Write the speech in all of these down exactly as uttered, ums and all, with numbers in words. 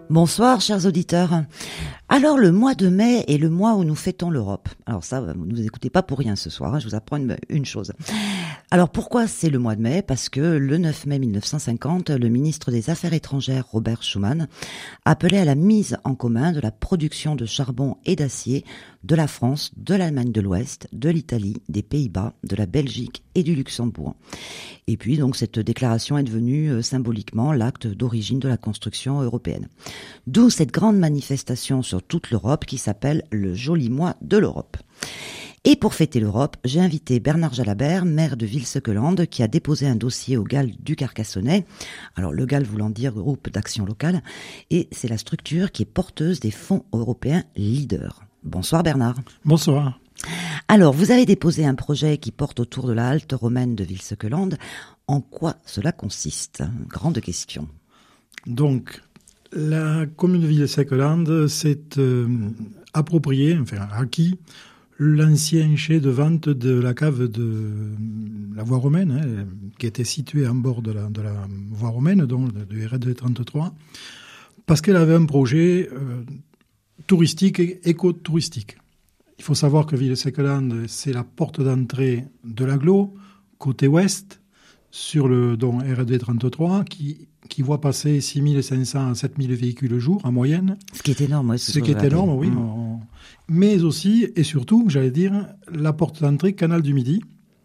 Bonsoir, chers auditeurs. Alors, le mois de mai est le mois où nous fêtons l'Europe. Alors ça, vous ne nous écoutez pas pour rien ce soir, hein, je vous apprends une, une chose. Alors, pourquoi c'est le mois de mai ? Parce que le neuf mai mille neuf cent cinquante, le ministre des Affaires étrangères, Robert Schuman, appelait à la mise en commun de la production de charbon et d'acier de la France, de l'Allemagne de l'Ouest, de l'Italie, des Pays-Bas, de la Belgique et du Luxembourg. Et puis, donc, cette déclaration est devenue euh, symboliquement l'acte d'origine de la construction européenne. D'où cette grande manifestation sur toute l'Europe qui s'appelle le Joli Mois de l'Europe. Et pour fêter l'Europe, j'ai invité Bernard Jalabert, maire de Ville-Sequelande, qui a déposé un dossier au G A L du Carcassonnais. Alors le G A L voulant dire groupe d'action locale, et c'est la structure qui est porteuse des fonds européens Leader. Bonsoir Bernard. Bonsoir. Alors, vous avez déposé un projet qui porte autour de la halte romaine de Ville-Sequelande. En quoi cela consiste ? Grande question. Donc, la commune de Ville-Sequelande s'est euh, appropriée, enfin acquis, l'ancien chai de vente de la cave de la voie romaine, hein, qui était située en bord de la, de la voie romaine, donc du R D trente-trois, parce qu'elle avait un projet euh, touristique et éco-touristique. Il faut savoir que Ville-Sequelande, c'est la porte d'entrée de l'agglo, côté ouest, sur le don R D trente-trois, qui, qui voit passer six mille cinq cents à sept mille véhicules le jour, en moyenne. Ce qui est énorme, oui. Ce qui est énorme, oui. Mmh. On... Mais aussi, et surtout, j'allais dire, la porte d'entrée Canal du Midi,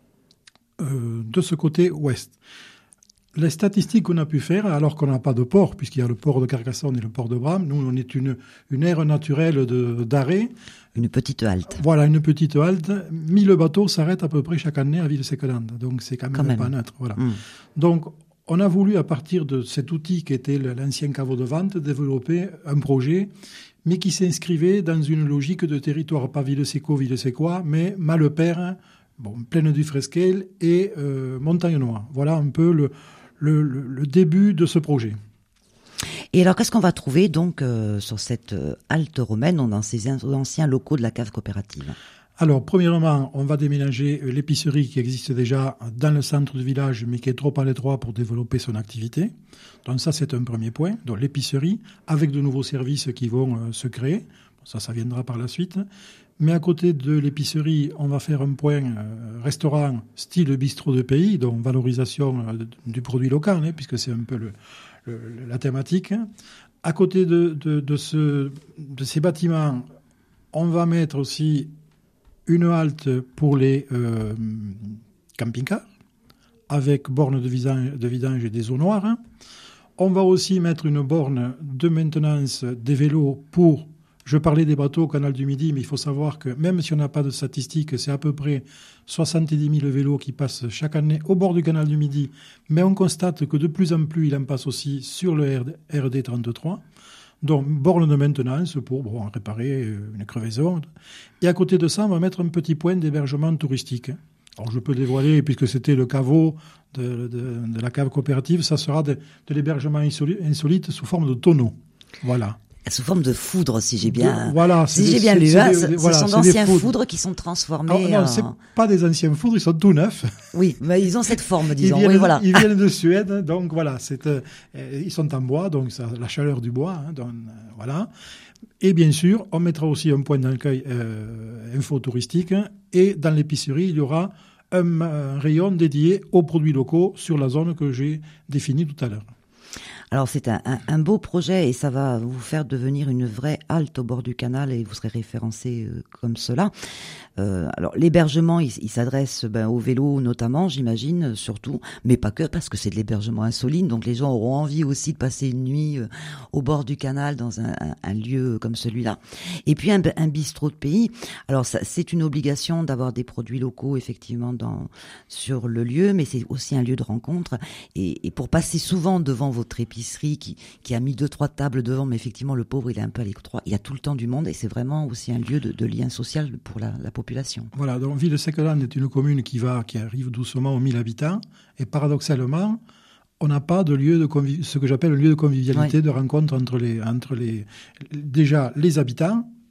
euh, de ce côté ouest. Les statistiques qu'on a pu faire, alors qu'on n'a pas de port, puisqu'il y a le port de Carcassonne et le port de Bram, nous, on est une, une aire naturelle de, d'arrêt. Une petite halte. Voilà, une petite halte. mille bateaux s'arrêtent à peu près chaque année à Ville-Sequelande. Donc, c'est quand même, quand même. pas neutre. Voilà. Mmh. Donc, on a voulu, à partir de cet outil qui était l'ancien caveau de vente, développer un projet, mais qui s'inscrivait dans une logique de territoire, pas Ville-Seco, Ville-Secois, mais Malepère, bon, Plaine du Fresquel et euh, Montagne-Noire. Voilà un peu le, le, le, le début de ce projet. Et alors, qu'est-ce qu'on va trouver donc euh, sur cette euh, halte romaine, dans ces anciens locaux de la cave coopérative ? Alors, premièrement, on va déménager l'épicerie qui existe déjà dans le centre du village, mais qui est trop à l'étroit pour développer son activité. Donc ça, c'est un premier point. Donc l'épicerie, avec de nouveaux services qui vont euh, se créer. Ça, ça viendra par la suite. Mais à côté de l'épicerie, on va faire un point euh, restaurant style bistrot de pays, donc valorisation euh, du produit local, hein, puisque c'est un peu le, le, la thématique. À côté de, de, de, ce, de ces bâtiments, on va mettre aussi une halte pour les euh, camping-cars, avec borne de vidange, de vidange et des eaux noires. Hein. On va aussi mettre une borne de maintenance des vélos pour... Je parlais des bateaux au Canal du Midi, mais il faut savoir que même si on n'a pas de statistiques, c'est à peu près soixante-dix mille vélos qui passent chaque année au bord du Canal du Midi. Mais on constate que de plus en plus, il en passe aussi sur le R D trente-trois. Donc, borne de maintenance pour bon, réparer une crevaison. Et à côté de ça, on va mettre un petit point d'hébergement touristique. Alors, je peux dévoiler, puisque c'était le caveau de, de, de la cave coopérative, ça sera de, de l'hébergement insolite sous forme de tonneaux. Voilà. Sous forme de foudre, si j'ai bien, de, voilà, si des, j'ai bien lu. Hein, ce voilà, sont d'anciens foudres. foudres qui sont transformés. Alors, non, en... c'est pas des anciens foudres, ils sont tout neufs. Oui, mais ils ont cette forme, disons. Ils viennent, oui, voilà. ils viennent de Suède, donc voilà, c'est, euh, ils sont en bois, donc ça, la chaleur du bois, hein, donc euh, voilà. Et bien sûr, on mettra aussi un point d'accueil euh, info-touristique, et dans l'épicerie, il y aura un, un rayon dédié aux produits locaux sur la zone que j'ai définie tout à l'heure. Alors c'est un, un, un beau projet et ça va vous faire devenir une vraie halte au bord du canal et vous serez référencé euh, comme cela. Euh, alors l'hébergement, il, il s'adresse ben, aux vélos notamment, j'imagine, surtout, mais pas que, parce que c'est de l'hébergement insolite, donc les gens auront envie aussi de passer une nuit euh, au bord du canal dans un, un, un lieu comme celui-là. Et puis un, un bistrot de pays. Alors ça, c'est une obligation d'avoir des produits locaux effectivement dans, sur le lieu, mais c'est aussi un lieu de rencontre. Et, et pour passer souvent devant votre épicerie, Qui, qui a mis deux, trois tables devant, mais effectivement, le pauvre, il est un peu à l'étroit. Il y a tout le temps du monde et c'est vraiment aussi un lieu de, de lien social pour la, la population. Voilà, donc Ville-Sequelande est une commune qui, va, qui arrive doucement aux mille habitants et paradoxalement, on n'a pas de lieu de conviv... ce que j'appelle un lieu de convivialité, ouais. de rencontre entre les, entre les, déjà les habitants,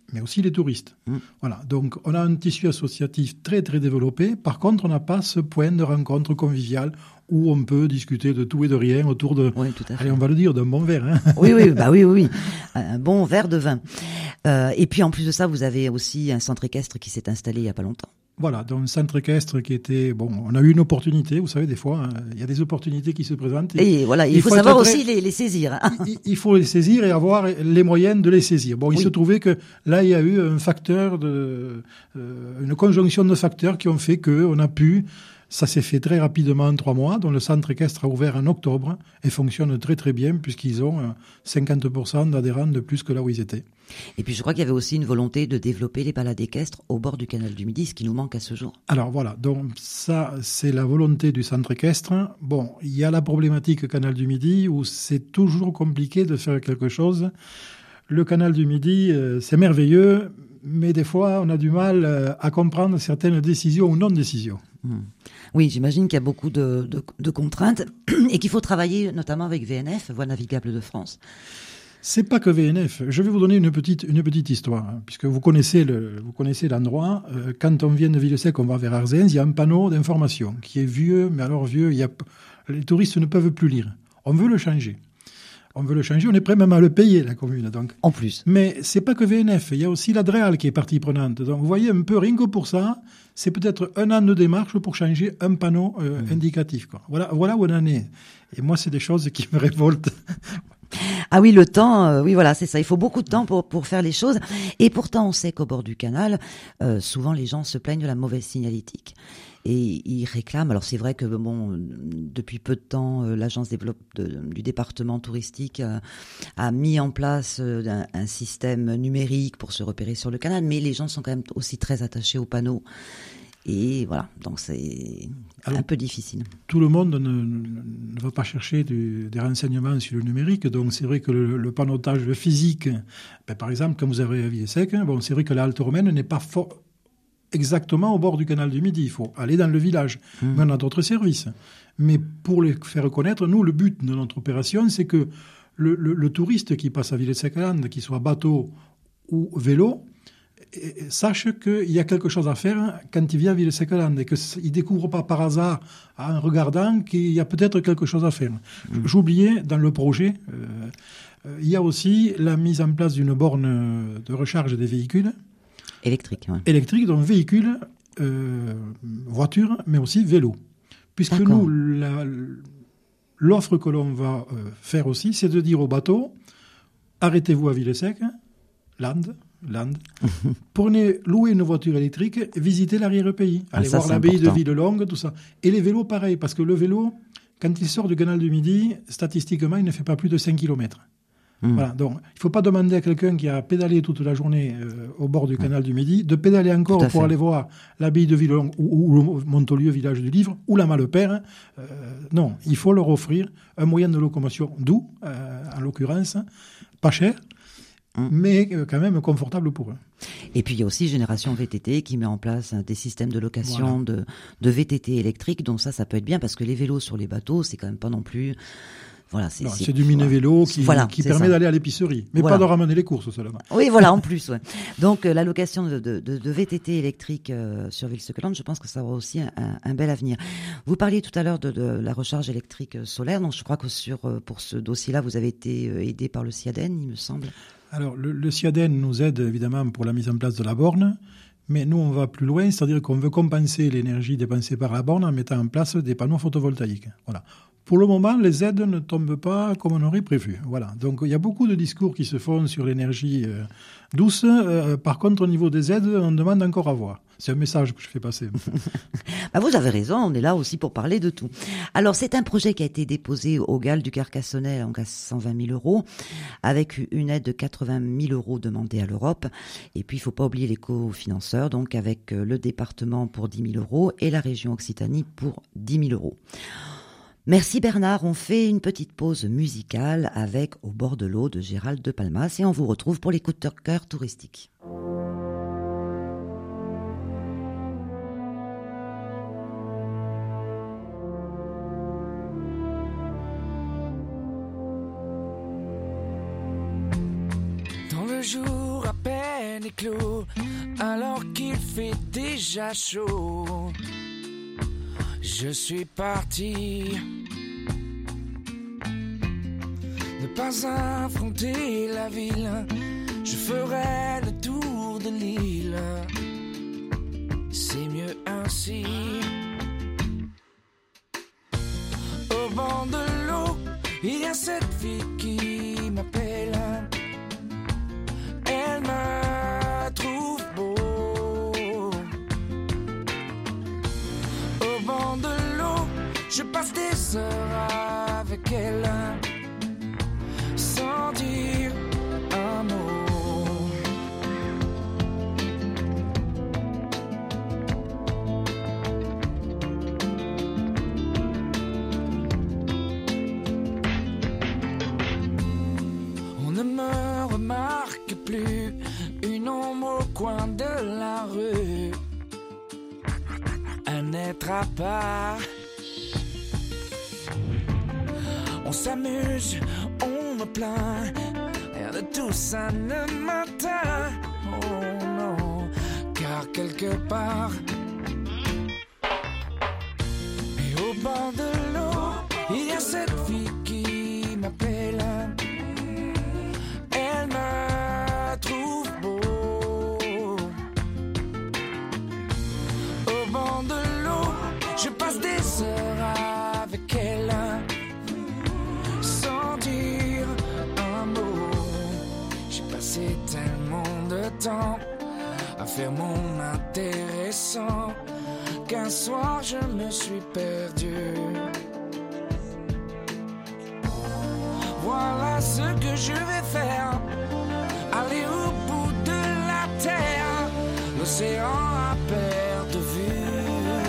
mais aussi les touristes. Mmh. Voilà. Donc, on a un tissu associatif très, très développé. Par contre, on n'a pas ce point de rencontre conviviale où on peut discuter de tout et de rien autour de, oui, tout à fait. allez, on va le dire, d'un bon verre. Hein. Oui, oui, bah oui, oui, un bon verre de vin. Euh, et puis, en plus de ça, vous avez aussi un centre équestre qui s'est installé il n'y a pas longtemps. Voilà, donc un centre équestre qui était... Bon, on a eu une opportunité, vous savez, des fois, hein, il y a des opportunités qui se présentent. Et, et voilà, il, il faut, faut savoir aussi les, les saisir. Hein. Il, il faut les saisir et avoir les moyens de les saisir. Bon, il oui. se trouvait que là, il y a eu un facteur, de, euh, une conjonction de facteurs qui ont fait qu'on a pu... Ça s'est fait très rapidement en trois mois, dont le centre équestre a ouvert en octobre et fonctionne très très bien puisqu'ils ont cinquante pour cent d'adhérents de plus que là où ils étaient. Et puis je crois qu'il y avait aussi une volonté de développer les balades équestres au bord du canal du Midi, ce qui nous manque à ce jour. Alors voilà, donc ça c'est la volonté du centre équestre. Bon, il y a la problématique canal du Midi où c'est toujours compliqué de faire quelque chose. Le canal du Midi, euh, c'est merveilleux, mais des fois on a du mal euh, à comprendre certaines décisions ou non-décisions. Mmh. Oui, j'imagine qu'il y a beaucoup de, de, de contraintes et qu'il faut travailler notamment avec V N F, Voies navigables de France. C'est pas que V N F. Je vais vous donner une petite, une petite histoire, hein, puisque vous connaissez, le, vous connaissez l'endroit. Euh, quand on vient de Villesèque, on va vers Arzens, il y a un panneau d'information qui est vieux, mais alors vieux, il y a, les touristes ne peuvent plus lire. On veut le changer. On veut le changer, on est prêt même à le payer, la commune. Donc. En plus. Mais c'est pas que V N F, il y a aussi la DREAL qui est partie prenante. Donc vous voyez un peu, rien que pour ça, c'est peut-être un an de démarche pour changer un panneau euh, mmh. indicatif. Quoi. Voilà, voilà où on en est. Et moi, c'est des choses qui me révoltent. Ah oui, le temps, euh, oui voilà, c'est ça. Il faut beaucoup de temps pour pour faire les choses. Et pourtant, on sait qu'au bord du canal, euh, souvent les gens se plaignent de la mauvaise signalétique. Et ils réclament. Alors c'est vrai que bon, depuis peu de temps, euh, l'agence développe de, du département touristique euh, a mis en place euh, un, un système numérique pour se repérer sur le canal, mais les gens sont quand même aussi très attachés aux panneaux. Et voilà, donc c'est Alors, un peu difficile. Tout le monde ne, ne va pas chercher du, des renseignements sur le numérique, donc c'est vrai que le, le panneautage physique, ben par exemple, quand vous avez à Villesèque, bon, c'est vrai que la halte romaine n'est pas fort. Exactement au bord du canal du Midi. Il faut aller dans le village. Mmh. Mais on a d'autres services. Mais pour les faire connaître, nous, le but de notre opération, c'est que le, le, le touriste qui passe à Villesèque-Land, qu'il soit bateau ou vélo, sache qu'il y a quelque chose à faire quand il vient à Villesèque-Land et qu'il ne découvre pas par hasard, en regardant, qu'il y a peut-être quelque chose à faire. Mmh. J'oubliais, dans le projet, euh, il y a aussi la mise en place d'une borne de recharge des véhicules. Électrique, oui. Électrique, donc véhicule, euh, voiture, mais aussi vélo. Puisque D'accord. nous, la, l'offre que l'on va euh, faire aussi, c'est de dire aux bateaux, arrêtez-vous à Villesèque, Land, Land, prenez, louez une voiture électrique, visitez l'arrière-pays, allez ah, ça, voir l'abbaye important. de Villelongue, tout ça. Et les vélos, pareil, parce que le vélo, quand il sort du canal du Midi, statistiquement, il ne fait pas plus de cinq kilomètres. Mmh. Voilà, donc il ne faut pas demander à quelqu'un qui a pédalé toute la journée euh, au bord du canal mmh. du Midi de pédaler encore pour fait. aller voir l'abbaye de Villelongue ou, ou Montolieu, village du Livre, ou la Malepère. Euh, non, il faut leur offrir un moyen de locomotion doux, euh, en l'occurrence, pas cher, mmh. mais euh, quand même confortable pour eux. Et puis il y a aussi Génération V T T qui met en place des systèmes de location voilà. de, de V T T électriques, donc ça, ça peut être bien parce que les vélos sur les bateaux, c'est quand même pas non plus... Voilà, c'est, non, c'est, c'est du mini-vélo qui, voilà, qui permet ça. d'aller à l'épicerie, mais voilà. pas de ramener les courses seulement. Oui, voilà, en plus. Ouais. Donc, euh, la location de, de, de V T T électrique euh, sur Villesèque-Land, je pense que ça aura aussi un, un bel avenir. Vous parliez tout à l'heure de, de la recharge électrique solaire, donc je crois que sur, pour ce dossier-là, vous avez été aidé par le CIADEN, il me semble. Alors, le, le CIADEN nous aide évidemment pour la mise en place de la borne, mais nous, on va plus loin, c'est-à-dire qu'on veut compenser l'énergie dépensée par la borne en mettant en place des panneaux photovoltaïques. Voilà. Pour le moment, les aides ne tombent pas comme on aurait prévu. Voilà. Donc, il y a beaucoup de discours qui se font sur l'énergie euh, douce. Euh, par contre, au niveau des aides, on demande encore à voir. C'est un message que je fais passer. Bah vous avez raison, on est là aussi pour parler de tout. Alors, c'est un projet qui a été déposé au G A L du Carcassonnais, donc à cent vingt mille euros, avec une aide de quatre-vingt mille euros demandée à l'Europe. Et puis, il ne faut pas oublier les cofinanceurs, donc avec le département pour dix mille euros et la région Occitanie pour dix mille euros. Merci Bernard, on fait une petite pause musicale avec Au bord de l'eau de Gérald de Palmas et on vous retrouve pour les coups de cœur touristiques. Dans le jour à peine des clous alors qu'il fait déjà chaud. Je suis parti, ne pas affronter la ville. Je ferai le tour de l'île, c'est mieux ainsi. Au bord de l'eau, il y a cette fille qui m'appelle. Elle me trouve beau. Au bord de l'eau, je passe des heures avec elle, sans dire un mot. On ne me remarque plus, une ombre au coin de la rue, un être à part. On s'amuse, on me plaint, rien de tout ça ne m'atteint. Oh non, car quelque part, et au bord de l'eau, il y a cette fille qui m'appelle. Elle me trouve beau. Au bord de l'eau, je passe des heures avec elle, sans dire un mot. J'ai passé tellement de temps à faire mon intéressant qu'un soir je me suis perdu. Voilà ce que je vais faire, aller au bout de la terre, l'océan à perte de vue.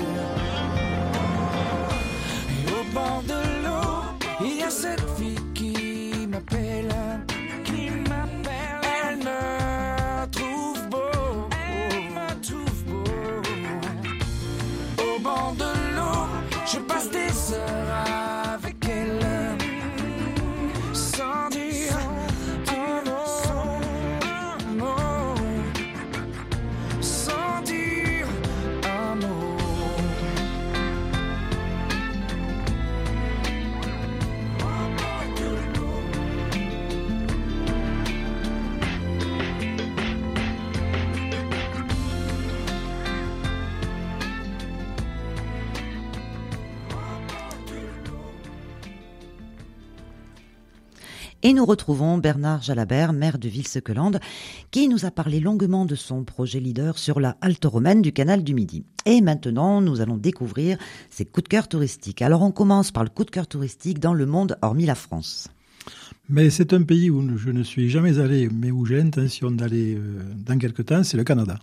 Et au bord de l'eau, il y a cette fille qui m'appelle, qui m'appelle. Elle me trouve beau, elle me trouve beau. Au bord de l'eau, je passe des heures avec elle, sans dire un mot, un mot, sans dire un mot. Et nous retrouvons Bernard Jalabert, maire de Ville-Secquelande, qui nous a parlé longuement de son projet leader sur la halte romaine du canal du Midi. Et maintenant, nous allons découvrir ses coups de cœur touristiques. Alors on commence par le coup de cœur touristique dans le monde, hormis la France. Mais c'est un pays où je ne suis jamais allé, mais où j'ai l'intention d'aller euh, dans quelques temps, c'est le Canada.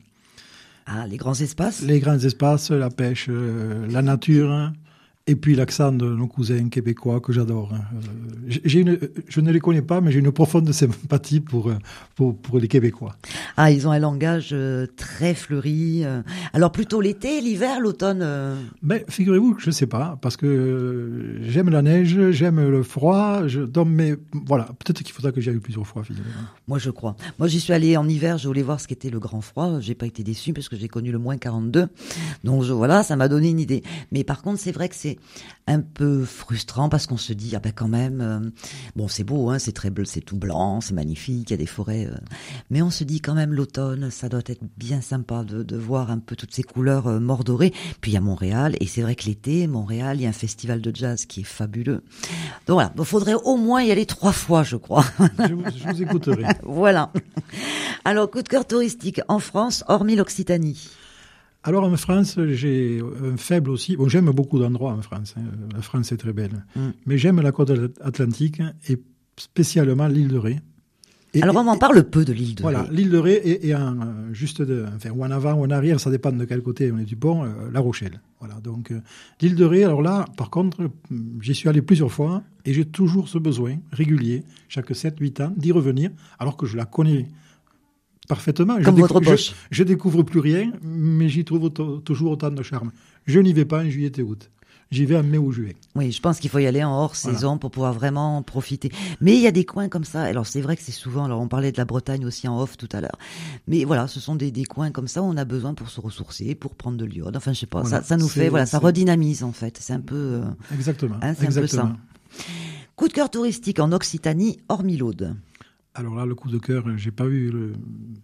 Ah, les grands espaces ? Les grands espaces, la pêche, euh, la nature, et puis l'accent de nos cousins québécois que j'adore. Euh, j'ai une, je ne les connais pas, mais j'ai une profonde sympathie pour, pour, pour les Québécois. Ah, ils ont un langage euh, très fleuri. Euh. Alors plutôt l'été, l'hiver, l'automne euh... Ben, figurez-vous que je ne sais pas, parce que euh, j'aime la neige, j'aime le froid, je, donc, mais voilà, peut-être qu'il faudra que j'y aille plusieurs fois, finalement. Moi, je crois. Moi, j'y suis allée en hiver, je voulais voir ce qu'était le grand froid. J'ai pas été déçue parce que j'ai connu le moins quarante-deux. Donc je, voilà, ça m'a donné une idée. Mais par contre, c'est vrai que c'est un peu frustrant parce qu'on se dit, ah ben quand même, euh, bon, c'est beau, hein, c'est très bleu, c'est tout blanc, c'est magnifique, il y a des forêts. Euh, mais on se dit quand même, l'automne, ça doit être bien sympa de, de voir un peu toutes ces couleurs euh, mordorées. Puis il y a Montréal, et c'est vrai que l'été, Montréal, il y a un festival de jazz qui est fabuleux. Donc voilà, il faudrait au moins y aller trois fois, je crois. Je vous, je vous écouterai. Voilà. Alors, coup de cœur touristique en France, hormis l'Occitanie. Alors en France, j'ai un faible aussi. Bon, j'aime beaucoup d'endroits en France. Hein. La France est très belle. Mm. Mais j'aime la côte atlantique et spécialement l'île de Ré. Et, Alors on m'en parle peu de l'île de voilà, Ré. Voilà, l'île de Ré et, et en, juste de, enfin, ou en avant ou en arrière, ça dépend de quel côté on est du pont, euh, La Rochelle. Voilà, donc euh, l'île de Ré, alors là, par contre, j'y suis allé plusieurs fois et j'ai toujours ce besoin régulier, chaque sept huit ans, d'y revenir, alors que je la connais parfaitement. Comme je votre décou- poche. Je, je découvre plus rien, mais j'y trouve auto- toujours autant de charme. Je n'y vais pas en juillet et août. j'y vais en mai ou juillet. Oui, je pense qu'il faut y aller en hors Voilà. saison pour pouvoir vraiment profiter. Mais il y a des coins comme ça. Alors c'est vrai que c'est souvent, alors on parlait de la Bretagne aussi en off tout à l'heure. Mais voilà, ce sont des, des coins comme ça où on a besoin pour se ressourcer, pour prendre de l'iode. Enfin, je sais pas, Voilà. ça, ça nous C'est- fait, voilà, ça c'est- redynamise en fait. C'est un peu, euh, Exactement. hein, c'est un peu Exactement. ça. Coup de cœur touristique en Occitanie, hormis l'Aude. Alors là, le coup de cœur, j'ai pas eu le-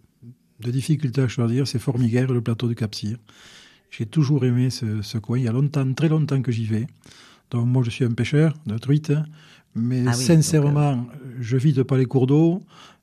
de difficulté à choisir, c'est Formiguères, le plateau du Cap-Cyr. J'ai toujours aimé ce, ce coin. Il y a longtemps, très longtemps que j'y vais. Donc moi, je suis un pêcheur de truite, mais Ah oui, sincèrement, donc, euh... je vide pas les cours d'eau.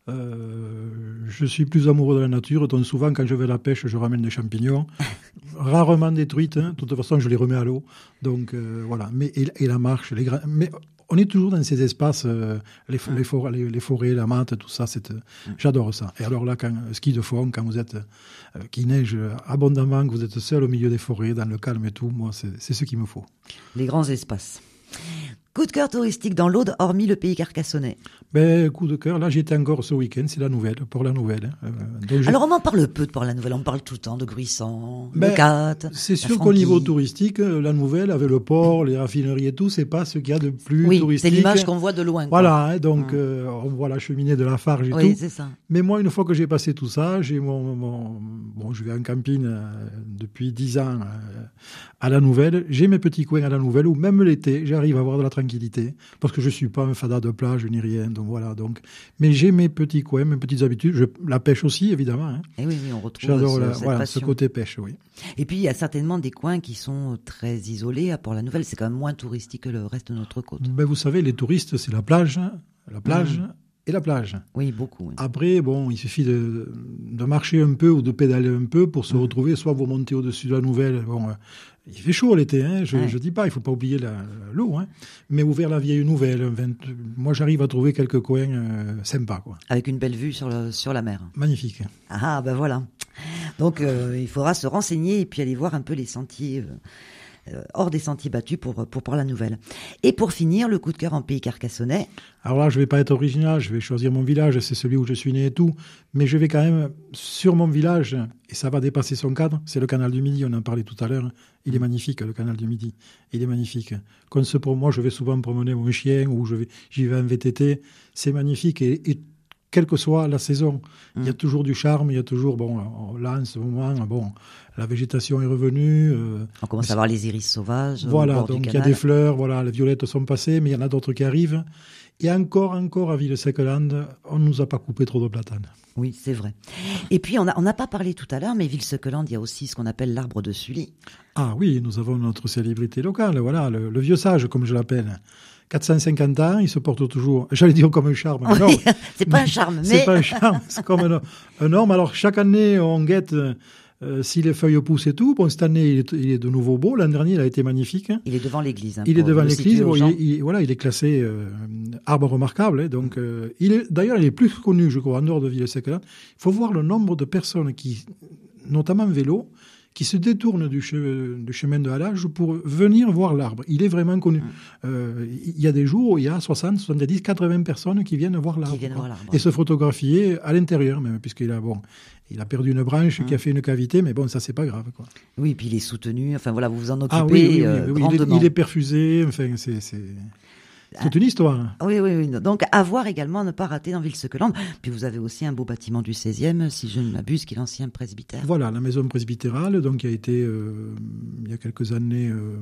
Euh, je suis plus amoureux de la nature, donc souvent quand je vais à la pêche, je ramène des champignons, rarement des truites. Hein. De toute façon, je les remets à l'eau. Donc euh, voilà. Mais et, et la marche, les gra... mais on est toujours dans ces espaces, euh, les, les, for les, les forêts, la mate, tout ça. C'est, euh, j'adore ça. Et alors là, quand ski de fond, quand vous êtes, euh, qu'il neige abondamment, que vous êtes seul au milieu des forêts, dans le calme et tout, moi, c'est, c'est ce qu'il me faut. Les grands espaces. Coup de cœur touristique dans l'Aude, hormis le pays carcassonnais. Ben, coup de cœur, là j'étais encore ce week-end, c'est la nouvelle, pour la nouvelle. Euh, donc Alors on en parle peu de pour la nouvelle, on parle tout le temps de Gruissant, ben, de Cat. C'est sûr qu'au niveau touristique, la nouvelle, avec le port, les raffineries et tout, c'est pas ce qu'il y a de plus oui, touristique. C'est l'image qu'on voit de loin. Quoi. Voilà, hein, donc hum. euh, on voit la cheminée de la Farge et oui, tout. C'est ça. Mais moi, une fois que j'ai passé tout ça, j'ai mon, mon bon, je vais en camping euh, depuis dix ans euh, à la nouvelle. J'ai mes petits coins à la nouvelle où même l'été, j'arrive à avoir de la tranquillité. Parce que je suis pas un fada de plage ni rien, donc voilà. Donc, mais j'ai mes petits coins, mes petites habitudes. Je, la pêche aussi, évidemment. Hein. Et oui, oui, on retrouve J'adore ce, la, cette voilà, passion. ce côté pêche, oui. Et puis il y a certainement des coins qui sont très isolés à Port-la-Nouvelle. C'est quand même moins touristique que le reste de notre côte. Ben, vous savez, les touristes, c'est la plage, la plage mmh. et la plage. Oui, beaucoup. Oui. Après, bon, il suffit de, de marcher un peu ou de pédaler un peu pour se mmh. retrouver. Soit vous montez au-dessus de la nouvelle. Bon, euh, il fait chaud l'été, hein, je ne ouais. dis pas, il ne faut pas oublier la, l'eau, hein, mais ouvert la vieille nouvelle. vingt, moi, j'arrive à trouver quelques coins euh, sympas. Quoi. Avec une belle vue sur, le, sur la mer. Magnifique. Ah, ben voilà. Donc, euh, il faudra se renseigner et puis aller voir un peu les sentiers, euh, hors des sentiers battus pour, pour Port-la-Nouvelle. Et pour finir, le coup de cœur en pays carcassonnais. Alors là, je ne vais pas être original, je vais choisir mon village, c'est celui où je suis né et tout, mais je vais quand même sur mon village, et ça va dépasser son cadre, c'est le canal du Midi, on en parlait tout à l'heure. Il est magnifique, le canal du Midi. Il est magnifique. Comme ce pour moi, je vais souvent promener mon chien ou je vais, j'y vais en V T T. C'est magnifique. Et, et quelle que soit la saison, mmh. il y a toujours du charme. Il y a toujours, bon, là, en ce moment, bon, la végétation est revenue. Euh, On commence à voir les iris sauvages. Voilà, au bord donc du il y a des fleurs. Voilà, les violettes sont passées, mais il y en a d'autres qui arrivent. Et encore, encore, à Ville-Sequelande, on ne nous a pas coupé trop de platanes. Oui, c'est vrai. Et puis, on n'a on a pas parlé tout à l'heure, mais Ville-Sequelande, il y a aussi ce qu'on appelle l'arbre de Sully. Ah oui, nous avons notre célébrité locale, voilà, le, le vieux sage, comme je l'appelle. quatre cent cinquante ans, il se porte toujours, j'allais dire comme un charme. Oui, non, c'est pas un charme, mais... C'est pas un charme, c'est comme un, un homme. Alors, chaque année, on guette... Euh, si les feuilles poussent et tout, bon, cette année, il est, il est de nouveau beau. L'an dernier, il a été magnifique. Hein. Il est devant l'église. Hein, il est devant l'église. Bon, il, il, voilà, il est classé euh, arbre remarquable. Hein, donc, euh, il est, d'ailleurs, il est plus connu, je crois, en dehors de Ville-Sequelande. Il faut voir le nombre de personnes qui, notamment vélo, qui se détournent du, che, du chemin de halage pour venir voir l'arbre. Il est vraiment connu. Mmh. Euh, il y a des jours où il y a soixante, soixante-dix, quatre-vingts personnes qui viennent voir l'arbre. Qui viennent voir l'arbre. Et se photographier à l'intérieur, même, puisqu'il a, bon, il a perdu une branche mmh. qui a fait une cavité, mais bon, ça, c'est pas grave, quoi. Oui, puis il est soutenu. Enfin, voilà, vous vous en occupez ah, oui, oui, oui, euh, oui, grandement. Il est, il est perfusé. Enfin, c'est... c'est... toute une histoire. Oui, oui, oui. Donc, à voir également, ne pas rater dans Ville-Sequelande. Puis vous avez aussi un beau bâtiment du seizième, si je ne m'abuse, qui est l'ancien presbytère. Voilà, la maison presbytérale, donc qui a été, euh, il y a quelques années, euh,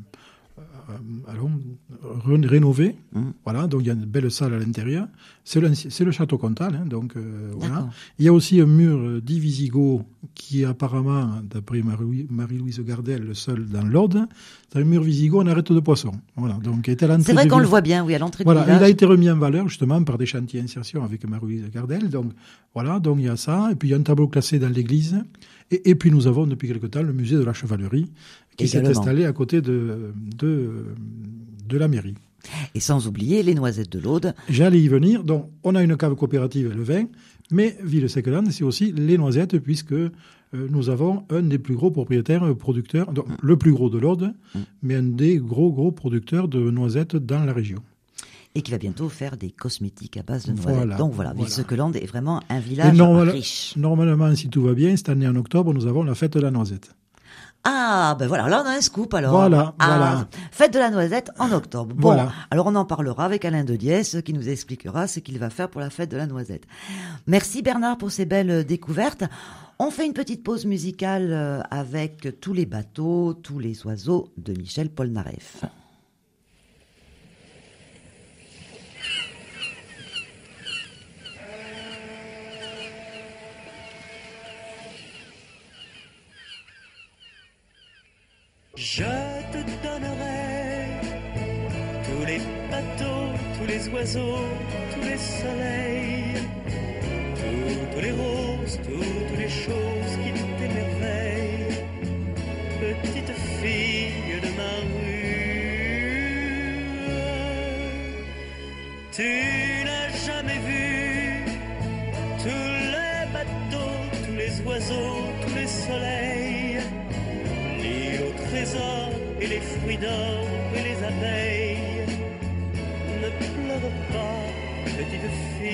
euh, allons, ré- rénovée. Mmh. Voilà, donc il y a une belle salle à l'intérieur. C'est le, c'est le château comtal, hein, donc euh, voilà. Il y a aussi un mur dit Visigoth qui est apparemment, d'après Marie- Marie-Louise Gardel, le seul dans l'Aude. C'est un mur Visigoth en arête de poisson. Voilà, donc était à l'entrée. C'est vrai qu'on ville. le voit bien, oui, à l'entrée voilà, du village. Il a été remis en valeur justement par des chantiers insertion avec Marie-Louise Gardel. Donc voilà, donc il y a ça. Et puis il y a un tableau classé dans l'église. Et, et puis nous avons depuis quelque temps le musée de la chevalerie qui également s'est installé à côté de, de, de la mairie. Et sans oublier les noisettes de l'Aude. J'allais y venir. Donc, on a une cave coopérative, le vin, mais Ville-Sequelande, c'est aussi les noisettes, puisque euh, nous avons un des plus gros propriétaires, euh, producteurs, donc, mmh. le plus gros de l'Aude, mmh. mais un des gros, gros producteurs de noisettes dans la région. Et qui va bientôt faire des cosmétiques à base de noisettes. Voilà, Donc voilà, voilà. Ville-Sequelande est vraiment un village normal, riche. Normalement, si tout va bien, cette année en octobre, nous avons la fête de la noisette. Ah, ben voilà, là on a un scoop alors. Voilà, ah, voilà. Fête de la noisette en octobre. Bon, Voilà. alors on en parlera avec Alain de Diès qui nous expliquera ce qu'il va faire pour la fête de la noisette. Merci Bernard pour ces belles découvertes. On fait une petite pause musicale avec Tous les bateaux, tous les oiseaux de Michel Polnareff. Je te donnerai tous les bateaux, tous les oiseaux, tous les soleils, toutes les roses, toutes les choses qui t'émerveillent, petite fille de ma rue. Tu n'as jamais vu tous les bateaux, tous les oiseaux, tous les soleils, trésors et les fruits d'or et les abeilles. Ne pleure pas, petite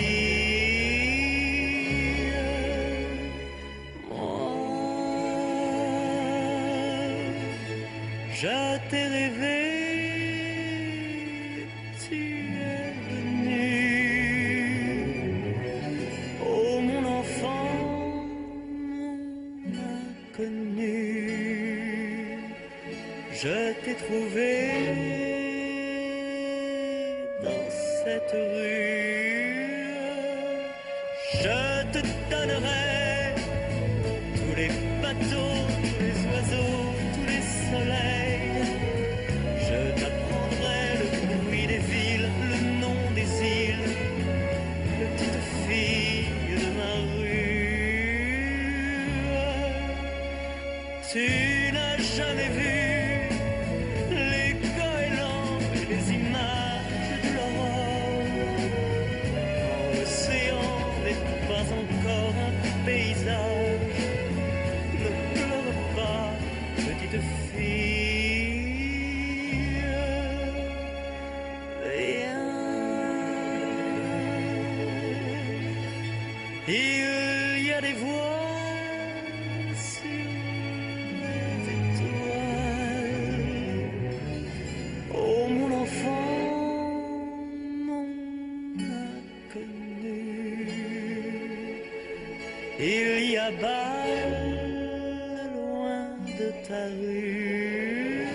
fille. Moi, je t'ai rêvé, tu es venu. Oh mon enfant, mon inconnu. Je t'ai trouvé dans cette rue. Je te donnerai tous les bateaux, tous les oiseaux, tous les soleils. Je t'apprendrai le bruit des villes, le nom des îles, petite fille de ma rue. Tu n'as jamais vu il y a des voix sur les étoiles. Oh mon enfant, mon inconnu. Il y a bas, loin de ta rue,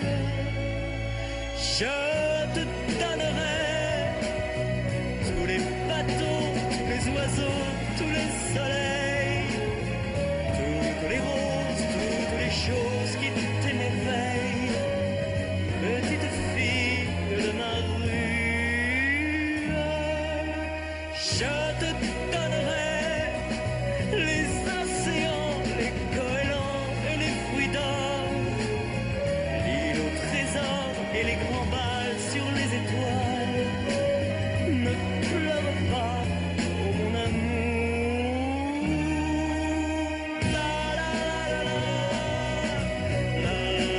je te donnerai tous les bateaux, tous les oiseaux, tous les soleils, toutes les roses, toutes les choses qui t'émerveillent, petite fille de ma rue. Je te donnerai les océans, les goélands et les fruits d'or, l'île au trésor et les grands bals sur les étoiles. Ne pleure pas, oh mon amour. La la la la la, la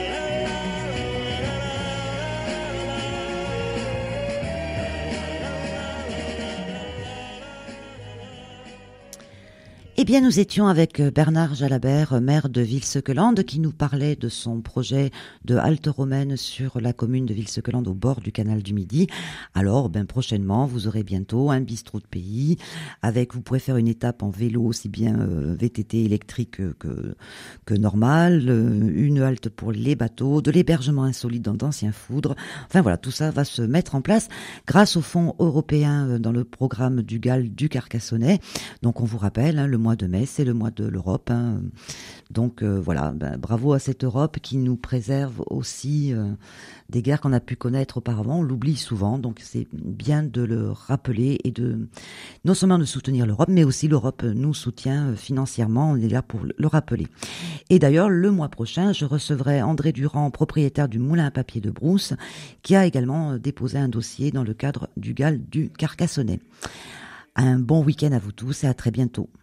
Eh bien, nous étions avec Bernard Jalabert, maire de Ville-Secquelande, qui nous parlait de son projet de halte romaine sur la commune de Ville-Secquelande au bord du canal du Midi. Alors, ben, prochainement, vous aurez bientôt un bistrot de pays avec, vous pourrez faire une étape en vélo, aussi bien euh, V T T électrique que, que normal, euh, une halte pour les bateaux, de l'hébergement insolite dans d'anciens foudres. Enfin voilà, tout ça va se mettre en place grâce aux fonds européens dans le programme du G A L du Carcassonnais. Donc, on vous rappelle, hein, le mois de mai, c'est le mois de l'Europe. Hein. Donc euh, voilà, ben, bravo à cette Europe qui nous préserve aussi euh, des guerres qu'on a pu connaître auparavant. On l'oublie souvent, donc c'est bien de le rappeler et de non seulement de soutenir l'Europe, mais aussi l'Europe nous soutient financièrement. On est là pour le rappeler. Et d'ailleurs, le mois prochain, je recevrai André Durand, propriétaire du moulin à papier de Brousse, qui a également déposé un dossier dans le cadre du G A L du Carcassonnais. Un bon week-end à vous tous et à très bientôt.